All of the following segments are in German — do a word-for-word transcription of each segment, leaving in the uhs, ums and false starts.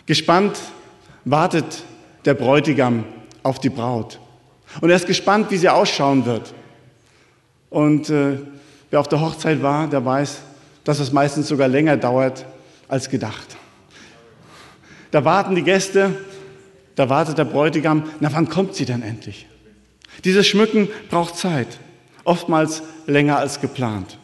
Gespannt wartet der Bräutigam auf die Braut. Und er ist gespannt, wie sie ausschauen wird. Und äh, wer auf der Hochzeit war, der weiß, dass es meistens sogar länger dauert als gedacht. Da warten die Gäste, da wartet der Bräutigam. Na, wann kommt sie denn endlich? Dieses Schmücken braucht Zeit, oftmals länger als geplant.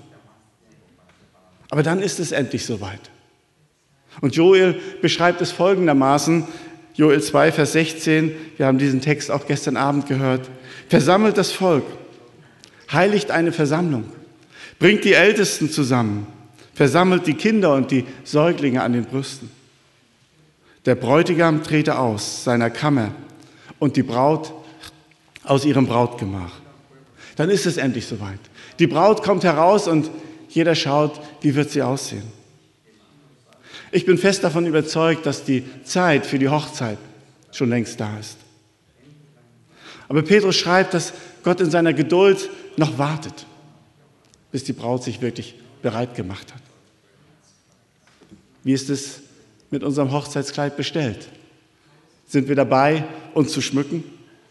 Aber dann ist es endlich soweit. Und Joel beschreibt es folgendermaßen, Joel zwei, Vers sechzehn, wir haben diesen Text auch gestern Abend gehört. Versammelt das Volk, heiligt eine Versammlung, bringt die Ältesten zusammen, versammelt die Kinder und die Säuglinge an den Brüsten. Der Bräutigam trete aus seiner Kammer und die Braut aus ihrem Brautgemach. Dann ist es endlich soweit. Die Braut kommt heraus und jeder schaut, wie wird sie aussehen. Ich bin fest davon überzeugt, dass die Zeit für die Hochzeit schon längst da ist. Aber Petrus schreibt, dass Gott in seiner Geduld noch wartet, bis die Braut sich wirklich bereit gemacht hat. Wie ist es mit unserem Hochzeitskleid bestellt? Sind wir dabei, uns zu schmücken?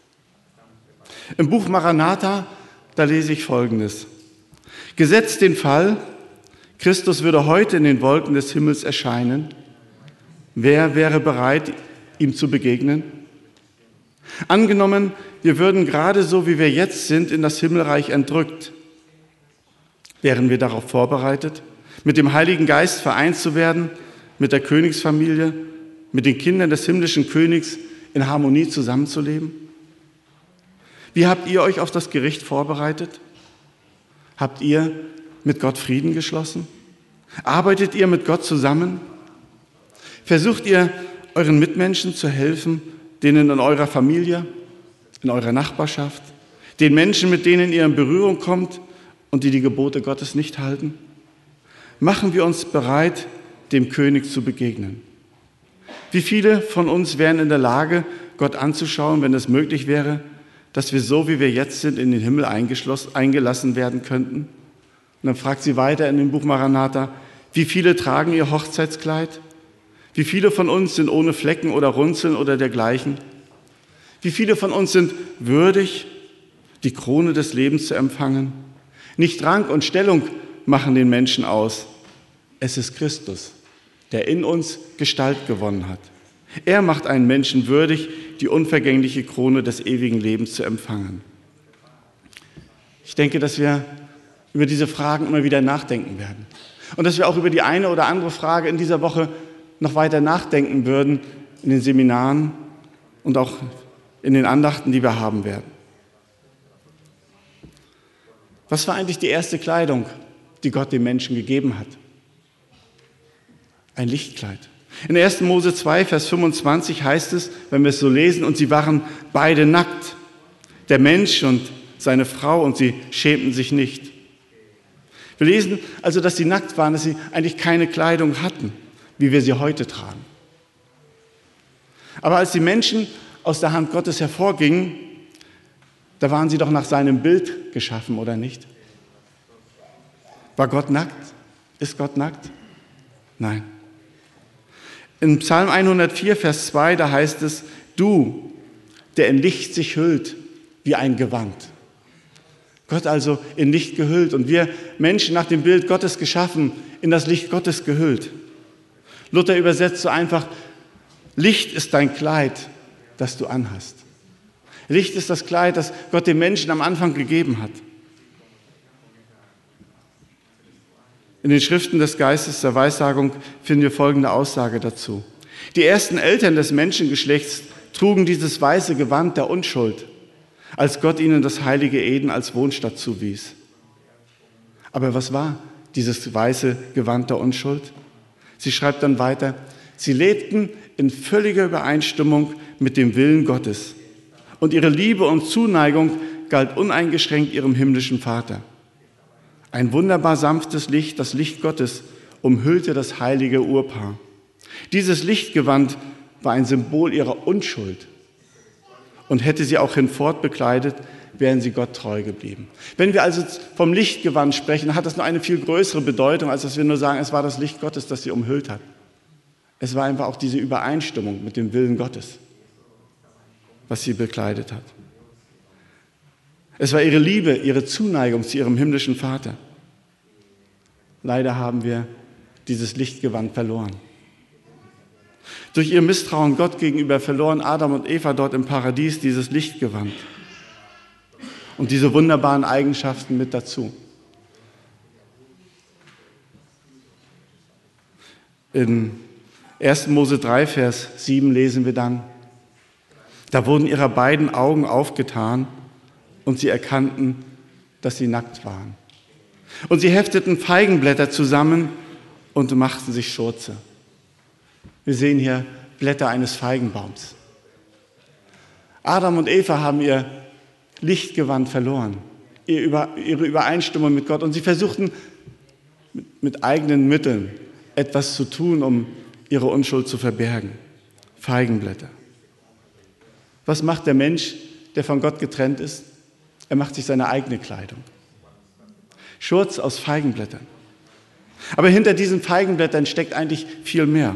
Im Buch Maranatha, da lese ich Folgendes. Gesetzt den Fall, Christus würde heute in den Wolken des Himmels erscheinen. Wer wäre bereit, ihm zu begegnen? Angenommen, wir würden gerade so, wie wir jetzt sind, in das Himmelreich entrückt. Wären wir darauf vorbereitet, mit dem Heiligen Geist vereint zu werden, mit der Königsfamilie, mit den Kindern des himmlischen Königs in Harmonie zusammenzuleben? Wie habt ihr euch auf das Gericht vorbereitet? Habt ihr mit Gott Frieden geschlossen? Arbeitet ihr mit Gott zusammen? Versucht ihr, euren Mitmenschen zu helfen, denen in eurer Familie, in eurer Nachbarschaft, den Menschen, mit denen ihr in Berührung kommt und die die Gebote Gottes nicht halten? Machen wir uns bereit, dem König zu begegnen. Wie viele von uns wären in der Lage, Gott anzuschauen, wenn es möglich wäre, dass wir so, wie wir jetzt sind, in den Himmel eingelassen werden könnten? Und dann fragt sie weiter in dem Buch Maranatha, wie viele tragen ihr Hochzeitskleid? Wie viele von uns sind ohne Flecken oder Runzeln oder dergleichen? Wie viele von uns sind würdig, die Krone des Lebens zu empfangen? Nicht Rang und Stellung machen den Menschen aus. Es ist Christus, der in uns Gestalt gewonnen hat. Er macht einen Menschen würdig, die unvergängliche Krone des ewigen Lebens zu empfangen. Ich denke, dass wir über diese Fragen immer wieder nachdenken werden. Und dass wir auch über die eine oder andere Frage in dieser Woche noch weiter nachdenken würden in den Seminaren und auch in den Andachten, die wir haben werden. Was war eigentlich die erste Kleidung, die Gott dem Menschen gegeben hat? Ein Lichtkleid. In ersten Mose zwei, Vers fünfundzwanzig heißt es, wenn wir es so lesen, und sie waren beide nackt, der Mensch und seine Frau, und sie schämten sich nicht. Wir lesen also, dass sie nackt waren, dass sie eigentlich keine Kleidung hatten, wie wir sie heute tragen. Aber als die Menschen aus der Hand Gottes hervorgingen, da waren sie doch nach seinem Bild geschaffen, oder nicht? War Gott nackt? Ist Gott nackt? Nein. In Psalm hundertvier, Vers zwei, da heißt es, du, der in Licht sich hüllt wie ein Gewand. Gott also in Licht gehüllt und wir Menschen nach dem Bild Gottes geschaffen, in das Licht Gottes gehüllt. Luther übersetzt so einfach, Licht ist dein Kleid, das du anhast. Licht ist das Kleid, das Gott dem Menschen am Anfang gegeben hat. In den Schriften des Geistes der Weissagung finden wir folgende Aussage dazu. Die ersten Eltern des Menschengeschlechts trugen dieses weiße Gewand der Unschuld, als Gott ihnen das heilige Eden als Wohnstatt zuwies. Aber was war dieses weiße Gewand der Unschuld? Sie schreibt dann weiter, sie lebten in völliger Übereinstimmung mit dem Willen Gottes und ihre Liebe und Zuneigung galt uneingeschränkt ihrem himmlischen Vater. Ein wunderbar sanftes Licht, das Licht Gottes, umhüllte das heilige Urpaar. Dieses Lichtgewand war ein Symbol ihrer Unschuld und hätte sie auch hinfort bekleidet, wären sie Gott treu geblieben. Wenn wir also vom Lichtgewand sprechen, hat das nur eine viel größere Bedeutung, als dass wir nur sagen, es war das Licht Gottes, das sie umhüllt hat. Es war einfach auch diese Übereinstimmung mit dem Willen Gottes, was sie bekleidet hat. Es war ihre Liebe, ihre Zuneigung zu ihrem himmlischen Vater. Leider haben wir dieses Lichtgewand verloren. Durch ihr Misstrauen Gott gegenüber verloren Adam und Eva dort im Paradies dieses Lichtgewand und diese wunderbaren Eigenschaften mit dazu. In ersten Mose drei, Vers sieben lesen wir dann: Da wurden ihrer beiden Augen aufgetan und sie erkannten, dass sie nackt waren. Und sie hefteten Feigenblätter zusammen und machten sich Schurze. Wir sehen hier Blätter eines Feigenbaums. Adam und Eva haben ihr Lichtgewand verloren, ihre Übereinstimmung mit Gott. Und sie versuchten mit eigenen Mitteln etwas zu tun, um ihre Unschuld zu verbergen. Feigenblätter. Was macht der Mensch, der von Gott getrennt ist? Er macht sich seine eigene Kleidung. Schurz aus Feigenblättern. Aber hinter diesen Feigenblättern steckt eigentlich viel mehr.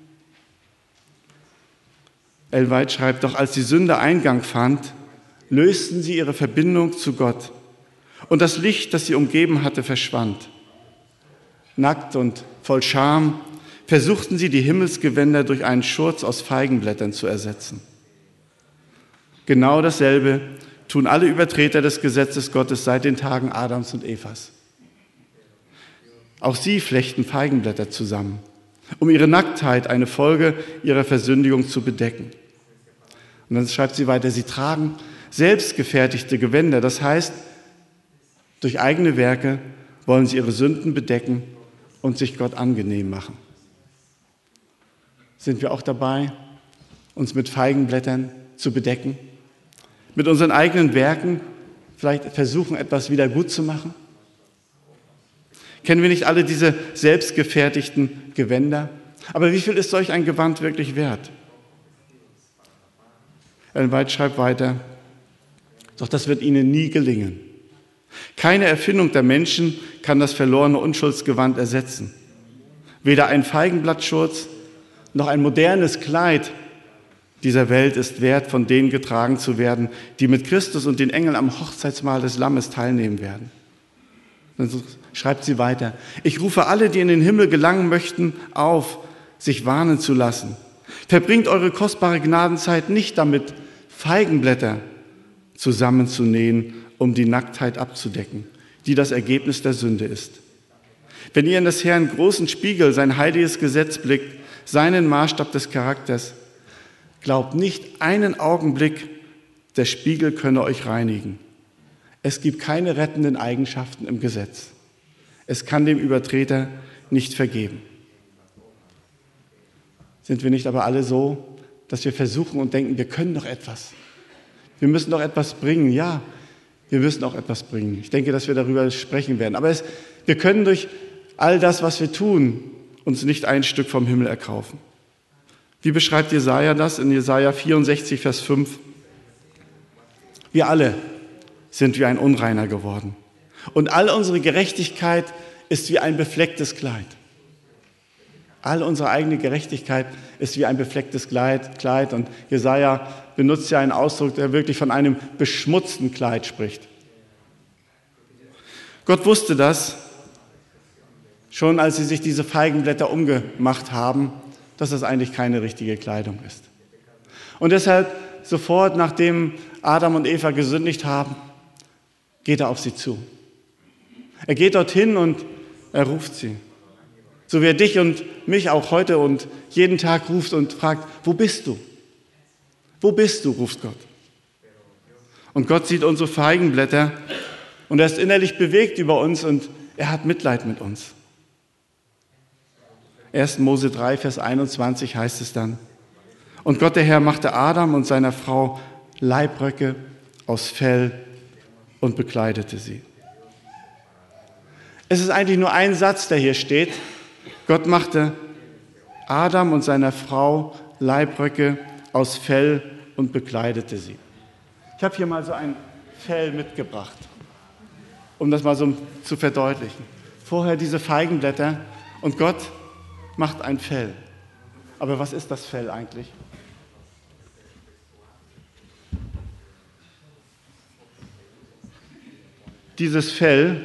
Ellen White schreibt: Doch als die Sünde Eingang fand, lösten sie ihre Verbindung zu Gott und das Licht, das sie umgeben hatte, verschwand. Nackt und voll Scham versuchten sie, die Himmelsgewänder durch einen Schurz aus Feigenblättern zu ersetzen. Genau dasselbe tun alle Übertreter des Gesetzes Gottes seit den Tagen Adams und Evas. Auch sie flechten Feigenblätter zusammen, um ihre Nacktheit, eine Folge ihrer Versündigung, zu bedecken. Und dann schreibt sie weiter: Sie tragen selbstgefertigte Gewänder, das heißt, durch eigene Werke wollen sie ihre Sünden bedecken und sich Gott angenehm machen. Sind wir auch dabei, uns mit Feigenblättern zu bedecken? Mit unseren eigenen Werken vielleicht versuchen, etwas wieder gut zu machen? Kennen wir nicht alle diese selbstgefertigten Gewänder? Aber wie viel ist solch ein Gewand wirklich wert? Ellen White schreibt weiter: Doch das wird ihnen nie gelingen. Keine Erfindung der Menschen kann das verlorene Unschuldsgewand ersetzen. Weder ein Feigenblattschurz noch ein modernes Kleid dieser Welt ist wert, von denen getragen zu werden, die mit Christus und den Engeln am Hochzeitsmahl des Lammes teilnehmen werden. Dann schreibt sie weiter: Ich rufe alle, die in den Himmel gelangen möchten, auf, sich warnen zu lassen. Verbringt eure kostbare Gnadenzeit nicht damit, Feigenblätter zusammenzunähen, um die Nacktheit abzudecken, die das Ergebnis der Sünde ist. Wenn ihr in des Herrn großen Spiegel, sein heiliges Gesetz blickt, seinen Maßstab des Charakters, glaubt nicht einen Augenblick, der Spiegel könne euch reinigen. Es gibt keine rettenden Eigenschaften im Gesetz. Es kann dem Übertreter nicht vergeben. Sind wir nicht aber alle so, dass wir versuchen und denken, wir können doch etwas. Wir müssen doch etwas bringen. Ja, wir müssen auch etwas bringen. Ich denke, dass wir darüber sprechen werden. Aber es, wir können durch all das, was wir tun, uns nicht ein Stück vom Himmel erkaufen. Wie beschreibt Jesaja das in Jesaja vierundsechzig, Vers fünf? Wir alle sind wie ein Unreiner geworden. Und all unsere Gerechtigkeit ist wie ein beflecktes Kleid. All unsere eigene Gerechtigkeit ist wie ein beflecktes Kleid. Und Jesaja benutzt ja einen Ausdruck, der wirklich von einem beschmutzten Kleid spricht. Gott wusste das schon, als sie sich diese Feigenblätter umgemacht haben, dass das eigentlich keine richtige Kleidung ist. Und deshalb sofort, nachdem Adam und Eva gesündigt haben, geht er auf sie zu. Er geht dorthin und er ruft sie. So wie er dich und mich auch heute und jeden Tag ruft und fragt: Wo bist du? Wo bist du? Ruft Gott. Und Gott sieht unsere Feigenblätter und er ist innerlich bewegt über uns und er hat Mitleid mit uns. ersten Mose drei, Vers einundzwanzig heißt es dann: Und Gott der Herr machte Adam und seiner Frau Leibröcke aus Fell und bekleidete sie. Es ist eigentlich nur ein Satz, der hier steht. Gott machte Adam und seiner Frau Leibröcke aus Fell und bekleidete sie. Ich habe hier mal so ein Fell mitgebracht, um das mal so zu verdeutlichen. Vorher diese Feigenblätter und Gott macht ein Fell. Aber was ist das Fell eigentlich? Dieses Fell,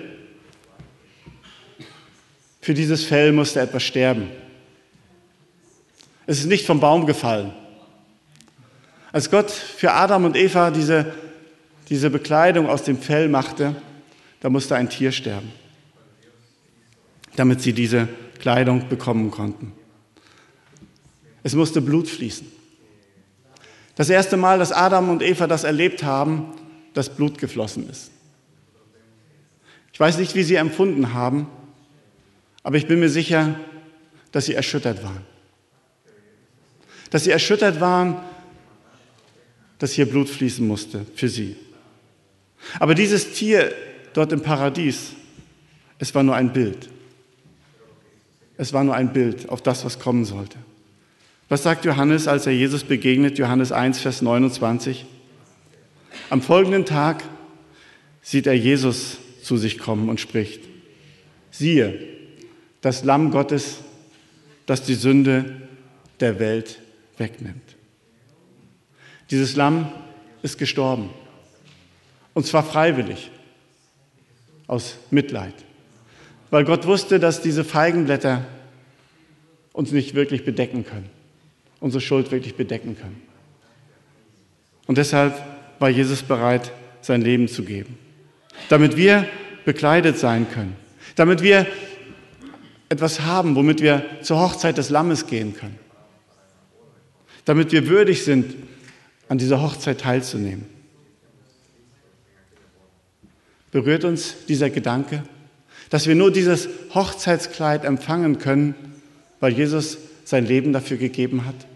für dieses Fell musste etwas sterben. Es ist nicht vom Baum gefallen. Als Gott für Adam und Eva diese, diese Bekleidung aus dem Fell machte, da musste ein Tier sterben, damit sie diese Kleidung bekommen konnten. Es musste Blut fließen. Das erste Mal, dass Adam und Eva das erlebt haben, dass Blut geflossen ist. Ich weiß nicht, wie sie empfunden haben, aber ich bin mir sicher, dass sie erschüttert waren. Dass sie erschüttert waren, dass hier Blut fließen musste für sie. Aber dieses Tier dort im Paradies, es war nur ein Bild. Es war nur ein Bild auf das, was kommen sollte. Was sagt Johannes, als er Jesus begegnet? Johannes eins, Vers neunundzwanzig. Am folgenden Tag sieht er Jesus zu sich kommen und spricht: Siehe, das Lamm Gottes, das die Sünde der Welt wegnimmt. Dieses Lamm ist gestorben. Und zwar freiwillig, aus Mitleid. Weil Gott wusste, dass diese Feigenblätter uns nicht wirklich bedecken können, unsere Schuld wirklich bedecken können. Und deshalb war Jesus bereit, sein Leben zu geben, damit wir bekleidet sein können, damit wir etwas haben, womit wir zur Hochzeit des Lammes gehen können, damit wir würdig sind, an dieser Hochzeit teilzunehmen. Berührt uns dieser Gedanke, dass wir nur dieses Hochzeitskleid empfangen können, weil Jesus sein Leben dafür gegeben hat?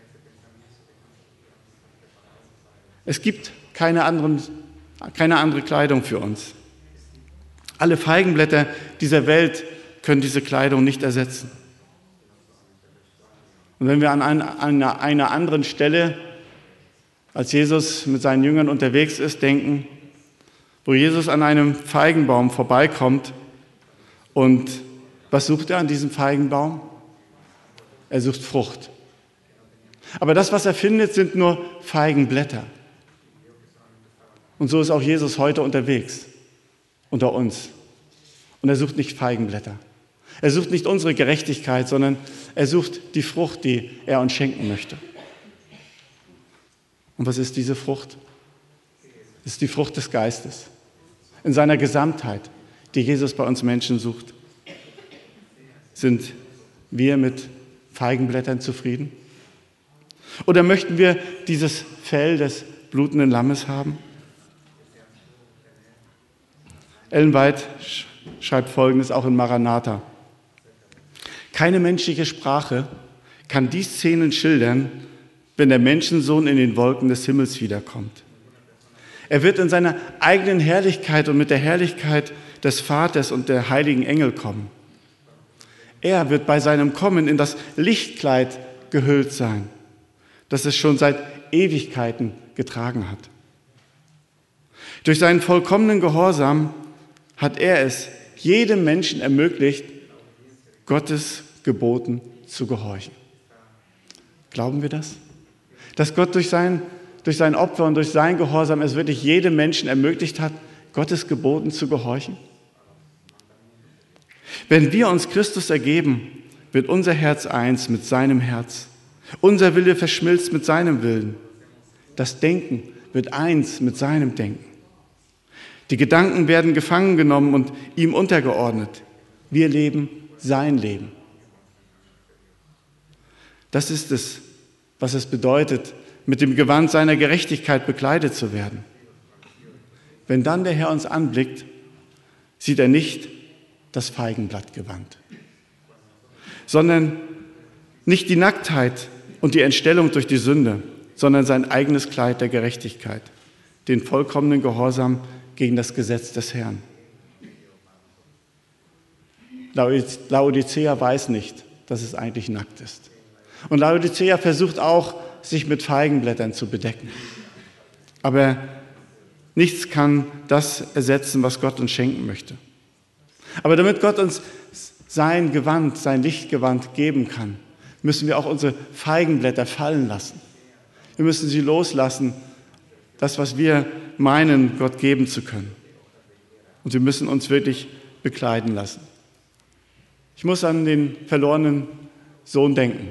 Es gibt keine, anderen, keine andere Kleidung für uns. Alle Feigenblätter dieser Welt können diese Kleidung nicht ersetzen. Und wenn wir an einer, an einer anderen Stelle, als Jesus mit seinen Jüngern unterwegs ist, denken, wo Jesus an einem Feigenbaum vorbeikommt und was sucht er an diesem Feigenbaum? Er sucht Frucht. Aber das, was er findet, sind nur Feigenblätter. Und so ist auch Jesus heute unterwegs, unter uns. Und er sucht nicht Feigenblätter. Er sucht nicht unsere Gerechtigkeit, sondern er sucht die Frucht, die er uns schenken möchte. Und was ist diese Frucht? Es ist die Frucht des Geistes. In seiner Gesamtheit, die Jesus bei uns Menschen sucht. Sind wir mit Feigenblättern zufrieden? Oder möchten wir dieses Fell des blutenden Lammes haben? Ellen White schreibt Folgendes auch in Maranatha: Keine menschliche Sprache kann die Szenen schildern, wenn der Menschensohn in den Wolken des Himmels wiederkommt. Er wird in seiner eigenen Herrlichkeit und mit der Herrlichkeit des Vaters und der heiligen Engel kommen. Er wird bei seinem Kommen in das Lichtkleid gehüllt sein, das es schon seit Ewigkeiten getragen hat. Durch seinen vollkommenen Gehorsam hat er es jedem Menschen ermöglicht, Gottes Geboten zu gehorchen. Glauben wir das? Dass Gott durch sein, durch sein Opfer und durch sein Gehorsam es wirklich jedem Menschen ermöglicht hat, Gottes Geboten zu gehorchen? Wenn wir uns Christus ergeben, wird unser Herz eins mit seinem Herz. Unser Wille verschmilzt mit seinem Willen. Das Denken wird eins mit seinem Denken. Die Gedanken werden gefangen genommen und ihm untergeordnet. Wir leben sein Leben. Das ist es, was es bedeutet, mit dem Gewand seiner Gerechtigkeit bekleidet zu werden. Wenn dann der Herr uns anblickt, sieht er nicht das Feigenblattgewand, sondern nicht die Nacktheit und die Entstellung durch die Sünde, sondern sein eigenes Kleid der Gerechtigkeit, den vollkommenen Gehorsam gegen das Gesetz des Herrn. Laodicea weiß nicht, dass es eigentlich nackt ist. Und Laodicea versucht auch, sich mit Feigenblättern zu bedecken. Aber nichts kann das ersetzen, was Gott uns schenken möchte. Aber damit Gott uns sein Gewand, sein Lichtgewand geben kann, müssen wir auch unsere Feigenblätter fallen lassen. Wir müssen sie loslassen, das, was wir meinen, Gott geben zu können. Und wir müssen uns wirklich bekleiden lassen. Ich muss an den verlorenen Sohn denken,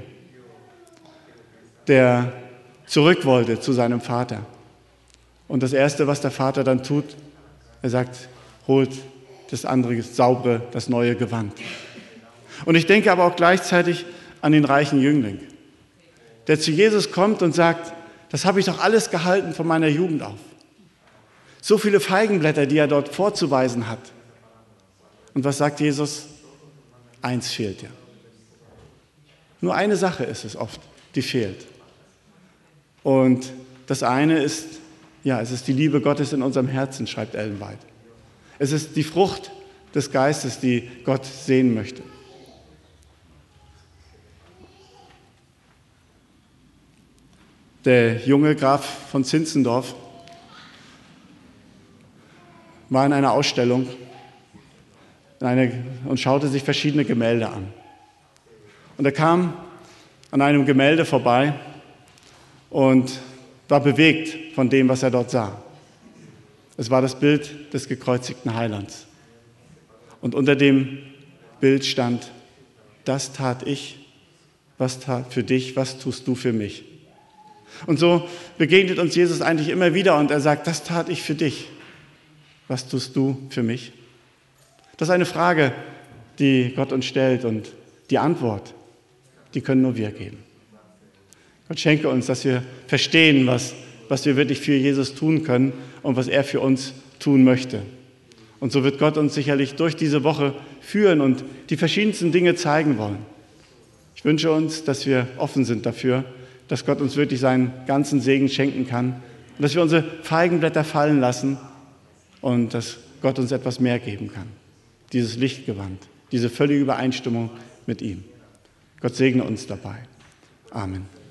der zurück wollte zu seinem Vater. Und das Erste, was der Vater dann tut, er sagt, holt das andere, das saubere, das neue Gewand. Und ich denke aber auch gleichzeitig an den reichen Jüngling, der zu Jesus kommt und sagt, das habe ich doch alles gehalten von meiner Jugend auf. So viele Feigenblätter, die er dort vorzuweisen hat. Und was sagt Jesus? Eins fehlt dir. Nur eine Sache ist es oft, die fehlt. Und das eine ist, ja, es ist die Liebe Gottes in unserem Herzen, schreibt Ellen White. Es ist die Frucht des Geistes, die Gott sehen möchte. Der junge Graf von Zinzendorf war in einer Ausstellung in eine, und schaute sich verschiedene Gemälde an. Und er kam an einem Gemälde vorbei und war bewegt von dem, was er dort sah. Es war das Bild des gekreuzigten Heilands. Und unter dem Bild stand, das tat ich, was tat für dich, was tust du für mich? Und so begegnet uns Jesus eigentlich immer wieder und er sagt, das tat ich für dich, was tust du für mich? Das ist eine Frage, die Gott uns stellt und die Antwort, die können nur wir geben. Gott schenke uns, dass wir verstehen, was, was wir wirklich für Jesus tun können und was er für uns tun möchte. Und so wird Gott uns sicherlich durch diese Woche führen und die verschiedensten Dinge zeigen wollen. Ich wünsche uns, dass wir offen sind dafür, dass Gott uns wirklich seinen ganzen Segen schenken kann und dass wir unsere Feigenblätter fallen lassen und dass Gott uns etwas mehr geben kann. Dieses Lichtgewand, diese völlige Übereinstimmung mit ihm. Gott segne uns dabei. Amen.